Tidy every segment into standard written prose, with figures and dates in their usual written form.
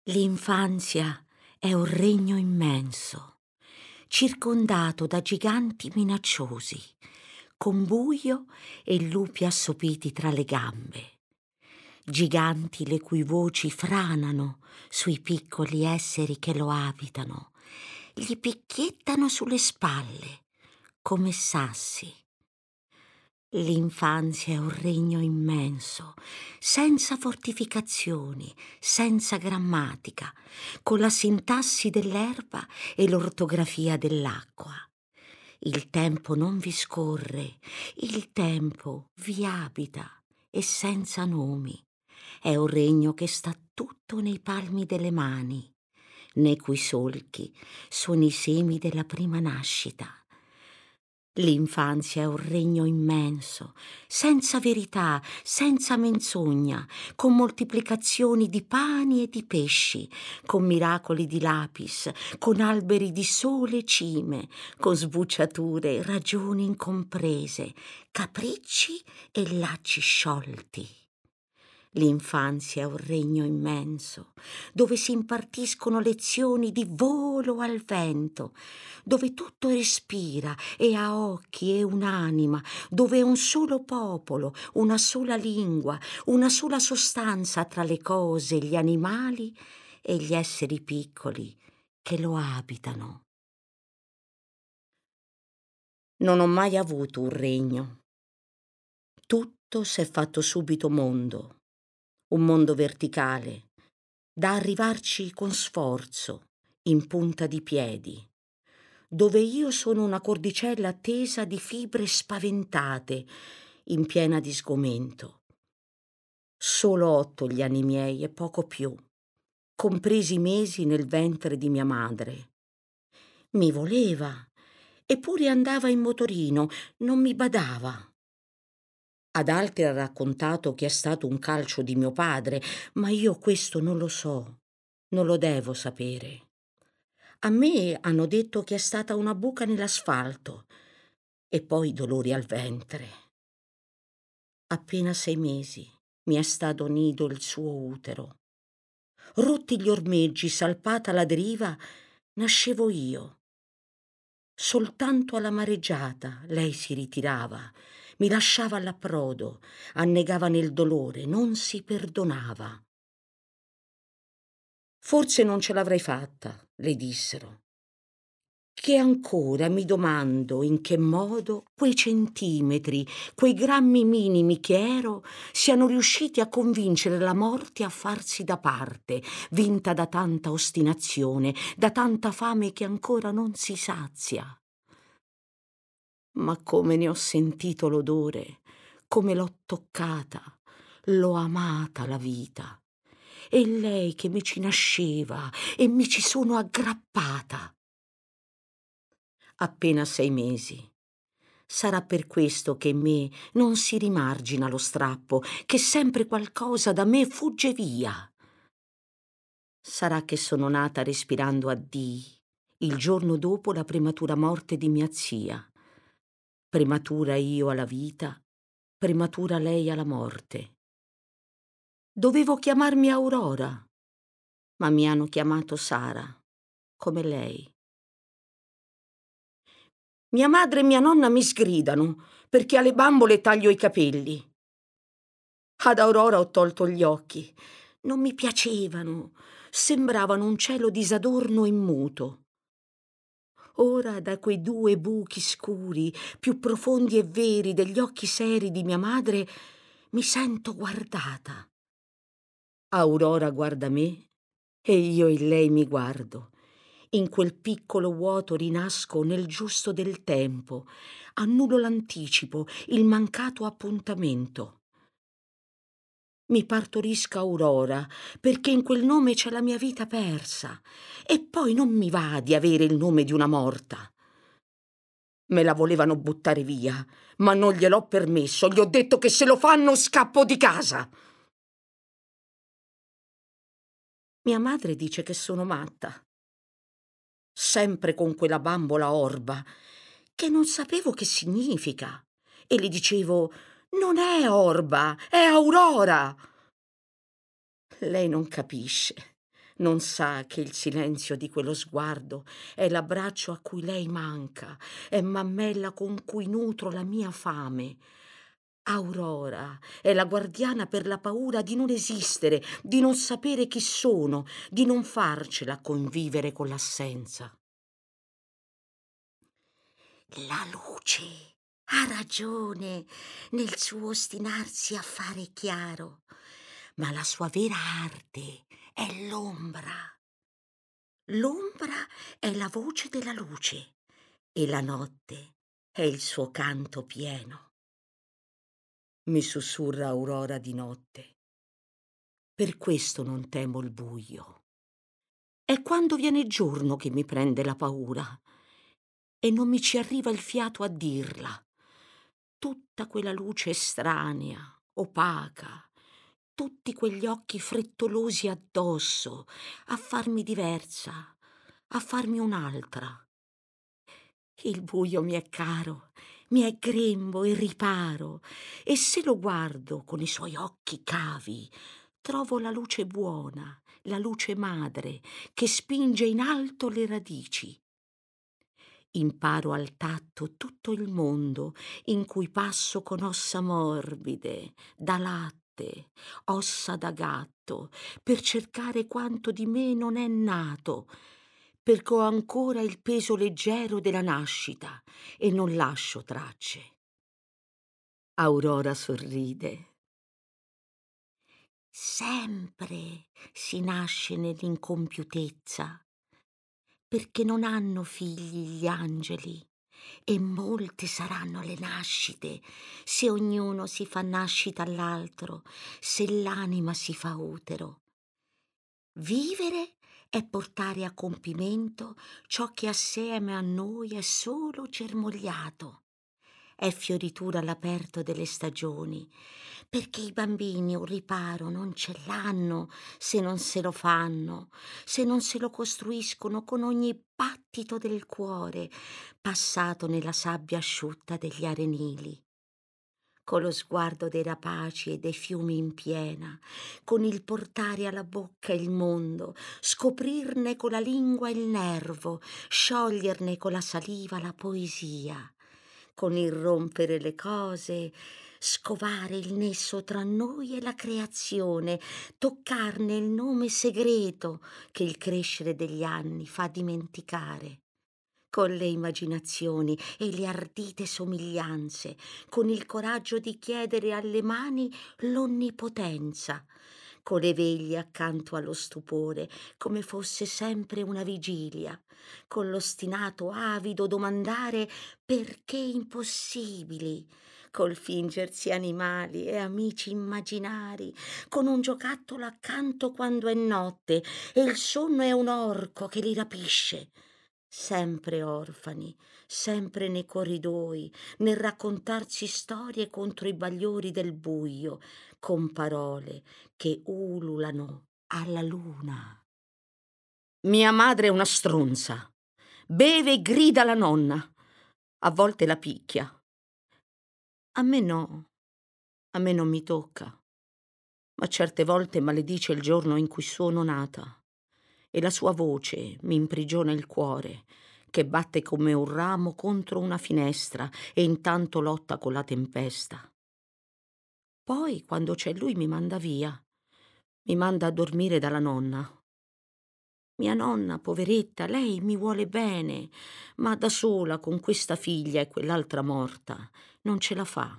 L'infanzia è un regno immenso, circondato da giganti minacciosi, con buio e lupi assopiti tra le gambe. Giganti le cui voci franano sui piccoli esseri che lo abitano, gli picchiettano sulle spalle come sassi. L'infanzia è un regno immenso, senza fortificazioni, senza grammatica, con la sintassi dell'erba e l'ortografia dell'acqua. Il tempo non vi scorre, il tempo vi abita e senza nomi. È un regno che sta tutto nei palmi delle mani, nei cui solchi sono i semi della prima nascita. L'infanzia è un regno immenso, senza verità, senza menzogna, con moltiplicazioni di pani e di pesci, con miracoli di lapis, con alberi di sole e cime, con sbucciature e ragioni incomprese, capricci e lacci sciolti. L'infanzia è un regno immenso, dove si impartiscono lezioni di volo al vento, dove tutto respira e ha occhi e un'anima, dove è un solo popolo, una sola lingua, una sola sostanza tra le cose, gli animali e gli esseri piccoli che lo abitano. Non ho mai avuto un regno. Tutto s'è fatto subito mondo, un mondo verticale, da arrivarci con sforzo, in punta di piedi, dove io sono una cordicella tesa di fibre spaventate, in piena di sgomento. Solo 8 gli anni miei e poco più, compresi i mesi nel ventre di mia madre. Mi voleva, eppure andava in motorino, non mi badava. Ad altri ha raccontato che è stato un calcio di mio padre, ma io questo non lo so, non lo devo sapere. A me hanno detto che è stata una buca nell'asfalto e poi dolori al ventre. Appena 6 mesi mi è stato nido il suo utero. Rotti gli ormeggi, salpata la deriva, nascevo io. Soltanto alla mareggiata lei si ritirava, mi lasciava all'approdo, annegava nel dolore, non si perdonava. Forse non ce l'avrei fatta, le dissero. Che ancora mi domando in che modo quei centimetri, quei grammi minimi che ero, siano riusciti a convincere la morte a farsi da parte, vinta da tanta ostinazione, da tanta fame che ancora non si sazia. Ma come ne ho sentito l'odore, come l'ho toccata, l'ho amata la vita. E lei che mi ci nasceva e mi ci sono aggrappata. Appena 6 mesi. Sarà per questo che in me non si rimargina lo strappo, che sempre qualcosa da me fugge via. Sarà che sono nata respirando addii, il giorno dopo la prematura morte di mia zia. Prematura io alla vita, prematura lei alla morte. Dovevo chiamarmi Aurora, ma mi hanno chiamato Sara, come lei. Mia madre e mia nonna mi sgridano perché alle bambole taglio i capelli. Ad Aurora ho tolto gli occhi. Non mi piacevano, sembravano un cielo disadorno e muto. Ora, da quei 2 buchi scuri, più profondi e veri degli occhi seri di mia madre, mi sento guardata. Aurora guarda me e io in lei mi guardo. In quel piccolo vuoto rinasco nel giusto del tempo, annullo l'anticipo, il mancato appuntamento. Mi partorisca Aurora, perché in quel nome c'è la mia vita persa, e poi non mi va di avere il nome di una morta. Me la volevano buttare via, ma non gliel'ho permesso, gli ho detto che se lo fanno scappo di casa. Mia madre dice che sono matta, sempre con quella bambola orba, che non sapevo che significa, e le dicevo: non è orba, è Aurora. Lei non capisce, Non sa che il silenzio di quello sguardo è l'abbraccio a cui lei manca, è mammella con cui nutro la mia fame. Aurora è la guardiana per la paura di non esistere, di non sapere chi sono, di non farcela convivere con l'assenza. La luce ha ragione nel suo ostinarsi a fare chiaro, ma la sua vera arte è l'ombra. L'ombra è la voce della luce e la notte è il suo canto pieno. Mi sussurra Aurora di notte. Per questo non temo il buio. È quando viene giorno che mi prende la paura e non mi ci arriva il fiato a dirla. Tutta quella luce estranea, opaca, tutti quegli occhi frettolosi addosso, a farmi diversa, a farmi un'altra. Il buio mi è caro, mi è grembo e riparo, e se lo guardo con i suoi occhi cavi, trovo la luce buona, la luce madre, che spinge in alto le radici. Imparo al tatto tutto il mondo in cui passo con ossa morbide, da latte, ossa da gatto, per cercare quanto di me non è nato, perché ho ancora il peso leggero della nascita e non lascio tracce. Aurora sorride. Sempre si nasce nell'incompiutezza, perché non hanno figli gli angeli, e molte saranno le nascite, se ognuno si fa nascita all'altro, se l'anima si fa utero. Vivere è portare a compimento ciò che assieme a noi è solo germogliato. È fioritura all'aperto delle stagioni, perché i bambini un riparo non ce l'hanno se non se lo fanno, se non se lo costruiscono con ogni battito del cuore, passato nella sabbia asciutta degli arenili, con lo sguardo dei rapaci e dei fiumi in piena, con il portare alla bocca il mondo, scoprirne con la lingua il nervo, scioglierne con la saliva la poesia, con il rompere le cose, scovare il nesso tra noi e la creazione, toccarne il nome segreto che il crescere degli anni fa dimenticare, con le immaginazioni e le ardite somiglianze, con il coraggio di chiedere alle mani l'onnipotenza, con le veglie accanto allo stupore, come fosse sempre una vigilia, con l'ostinato avido domandare perché impossibili, col fingersi animali e amici immaginari, con un giocattolo accanto quando è notte e il sonno è un orco che li rapisce. Sempre orfani, sempre nei corridoi, nel raccontarsi storie contro i bagliori del buio, con parole che ululano alla luna. Mia madre è una stronza. Beve e grida la nonna. A volte la picchia. A me no, a me non mi tocca, ma certe volte maledice il giorno in cui sono nata e la sua voce mi imprigiona il cuore, che batte come un ramo contro una finestra e intanto lotta con la tempesta. Poi, quando c'è lui, mi manda via, mi manda a dormire dalla nonna. Mia nonna, poveretta, lei mi vuole bene, ma da sola con questa figlia e quell'altra morta non ce la fa.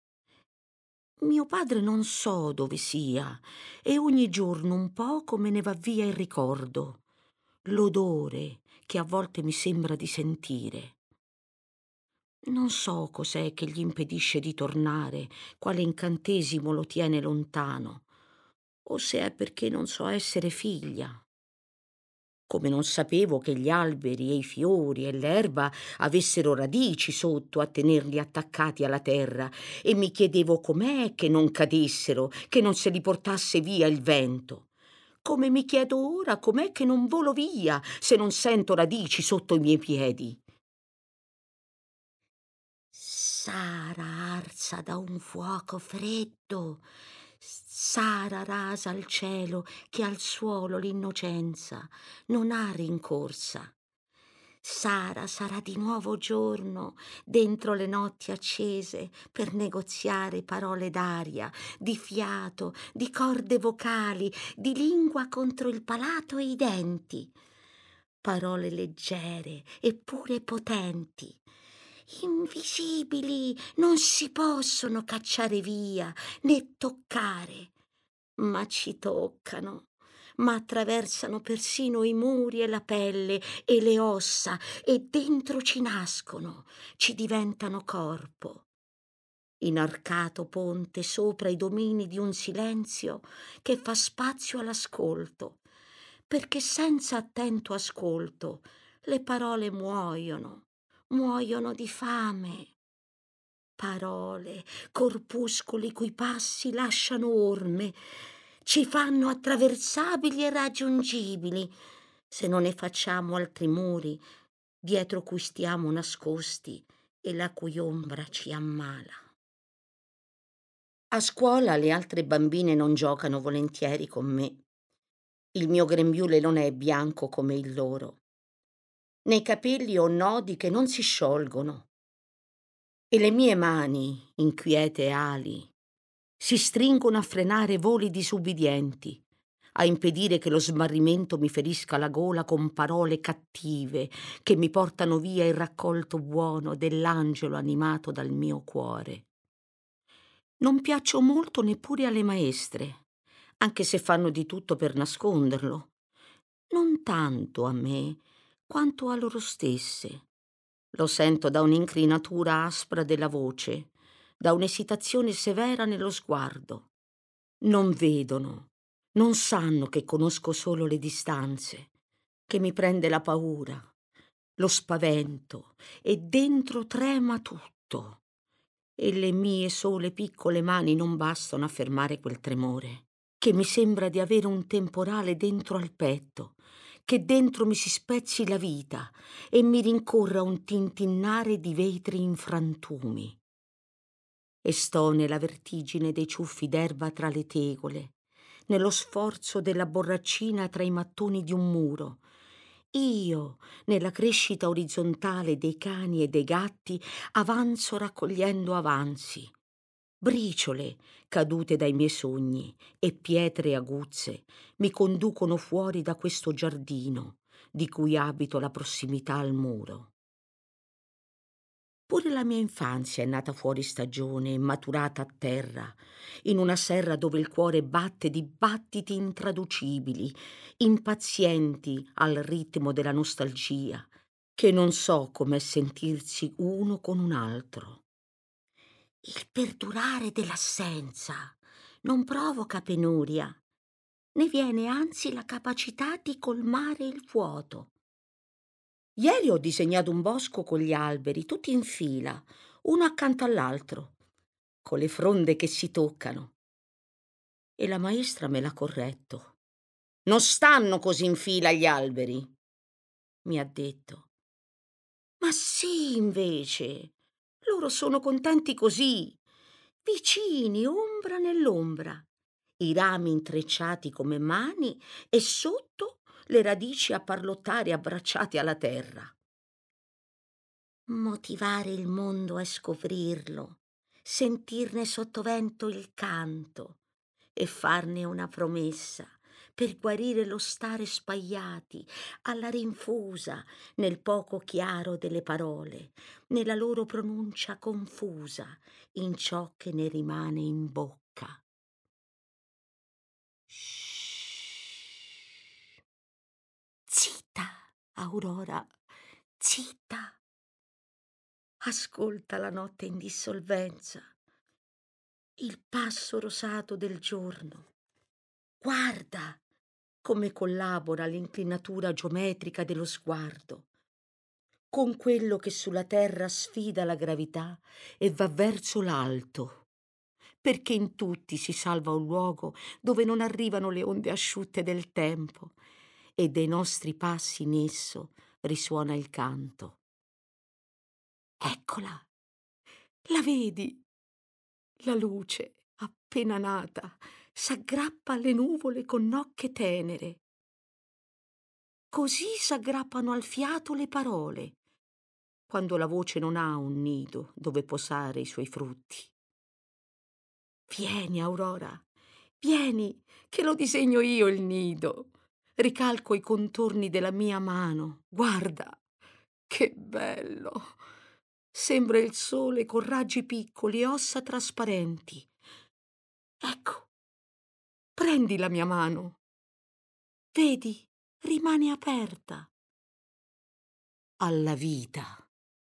Mio padre non so dove sia e ogni giorno un poco me ne va via il ricordo, l'odore che a volte mi sembra di sentire. Non so cos'è che gli impedisce di tornare, quale incantesimo lo tiene lontano, o se è perché non so essere figlia. Come non sapevo che gli alberi e i fiori e l'erba avessero radici sotto a tenerli attaccati alla terra, e mi chiedevo com'è che non cadessero, che non se li portasse via il vento. Come mi chiedo ora com'è che non volo via se non sento radici sotto i miei piedi. Sara arsa da un fuoco freddo, Sara rasa al cielo che al suolo l'innocenza non ha rincorsa. Sara sarà di nuovo giorno dentro le notti accese per negoziare parole d'aria, di fiato, di corde vocali, di lingua contro il palato e i denti. Parole leggere eppure potenti, invisibili, non si possono cacciare via né toccare, ma ci toccano, ma attraversano persino i muri e la pelle e le ossa e dentro ci nascono, ci diventano corpo. Inarcato ponte sopra i domini di un silenzio che fa spazio all'ascolto, perché senza attento ascolto le parole muoiono, muoiono di fame. Parole, corpuscoli cui passi lasciano orme, ci fanno attraversabili e raggiungibili, se non ne facciamo altri muri dietro cui stiamo nascosti e la cui ombra ci ammala. A scuola le altre bambine non giocano volentieri con me. Il mio grembiule non è bianco come il loro. Nei capelli ho nodi che non si sciolgono e le mie mani, inquiete ali, si stringono a frenare voli disubbidienti, a impedire che lo smarrimento mi ferisca la gola con parole cattive che mi portano via il raccolto buono dell'angelo animato dal mio cuore. Non piaccio molto neppure alle maestre, anche se fanno di tutto per nasconderlo. Non tanto a me, quanto a loro stesse. Lo sento da un'incrinatura aspra della voce, da un'esitazione severa nello sguardo. Non vedono, non sanno che conosco solo le distanze, che mi prende la paura, lo spavento e dentro trema tutto. E le mie sole piccole mani non bastano a fermare quel tremore, che mi sembra di avere un temporale dentro al petto, che dentro mi si spezzi la vita e mi rincorra un tintinnare di vetri in frantumi. E sto nella vertigine dei ciuffi d'erba tra le tegole, nello sforzo della borraccina tra i mattoni di un muro. Io, nella crescita orizzontale dei cani e dei gatti, avanzo raccogliendo avanzi, briciole cadute dai miei sogni e pietre aguzze mi conducono fuori da questo giardino di cui abito la prossimità al muro. Pure la mia infanzia è nata fuori stagione e maturata a terra, in una serra dove il cuore batte di battiti intraducibili, impazienti al ritmo della nostalgia, che non so com'è sentirsi uno con un altro. Il perdurare dell'assenza non provoca penuria, ne viene anzi la capacità di colmare il vuoto. Ieri ho disegnato un bosco con gli alberi, tutti in fila, uno accanto all'altro, con le fronde che si toccano. E la maestra me l'ha corretto. Non stanno così in fila gli alberi, mi ha detto. Ma sì, invece, loro sono contenti così, vicini, ombra nell'ombra, i rami intrecciati come mani e sotto le radici a parlottare abbracciati alla terra. Motivare il mondo è scoprirlo, sentirne sottovento il canto e farne una promessa per guarire lo stare spaiati alla rinfusa nel poco chiaro delle parole, nella loro pronuncia confusa, in ciò che ne rimane in bocca. Shh. Zitta, Aurora, zitta. Ascolta la notte in dissolvenza, il passo rosato del giorno. Guarda come collabora l'inclinatura geometrica dello sguardo con quello che sulla terra sfida la gravità e va verso l'alto, perché in tutti si salva un luogo dove non arrivano le onde asciutte del tempo e dei nostri passi in esso risuona il canto. Eccola, la vedi? La luce appena nata, s'aggrappa alle nuvole con nocche tenere. Così s'aggrappano al fiato le parole, quando la voce non ha un nido dove posare i suoi frutti. Vieni, Aurora, vieni, che lo disegno io il nido. Ricalco i contorni della mia mano. Guarda, che bello! Sembra il sole con raggi piccoli e ossa trasparenti. Ecco, prendi la mia mano. Vedi, rimane aperta alla vita.